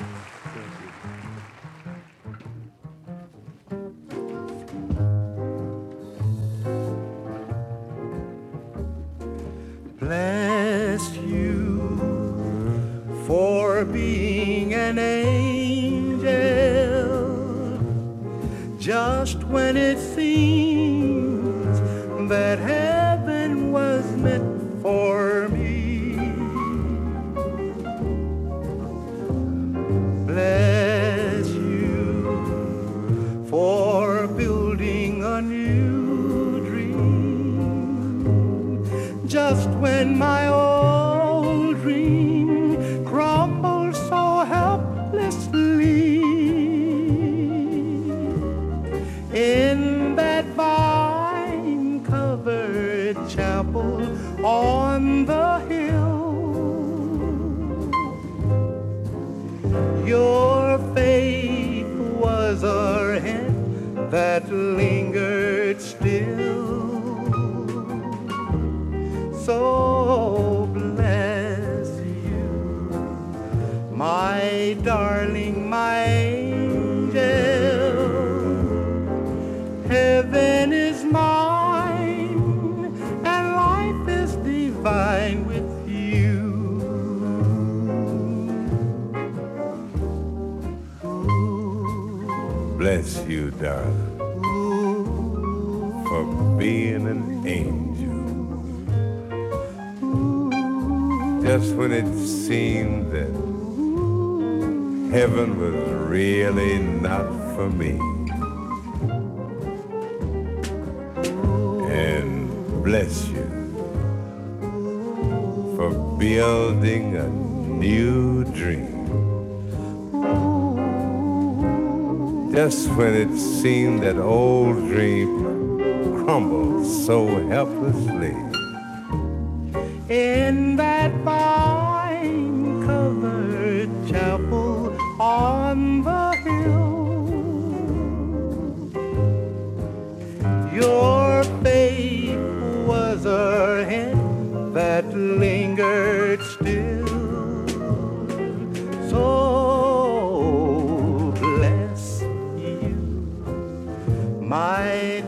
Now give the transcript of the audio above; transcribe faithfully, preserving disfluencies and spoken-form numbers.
Bless you for being an angel just when it seems that heaven was meant for me. Bless you for building a new dream just when my old dream crumbles so helplessly. In that vine-covered chapel on the hill, your faith was a hint that lingered still. So bless you, my darling, my angel. Heaven is mine, and life is divine with you. Bless you, darling, for being an angel. Just when it seemed that heaven was really not for me. And bless you for building a new dream. Just when it seemed that old dream crumbled so helplessly. In that vine-covered chapel on the hill, your faith was a hint that lingered still. So bless you, my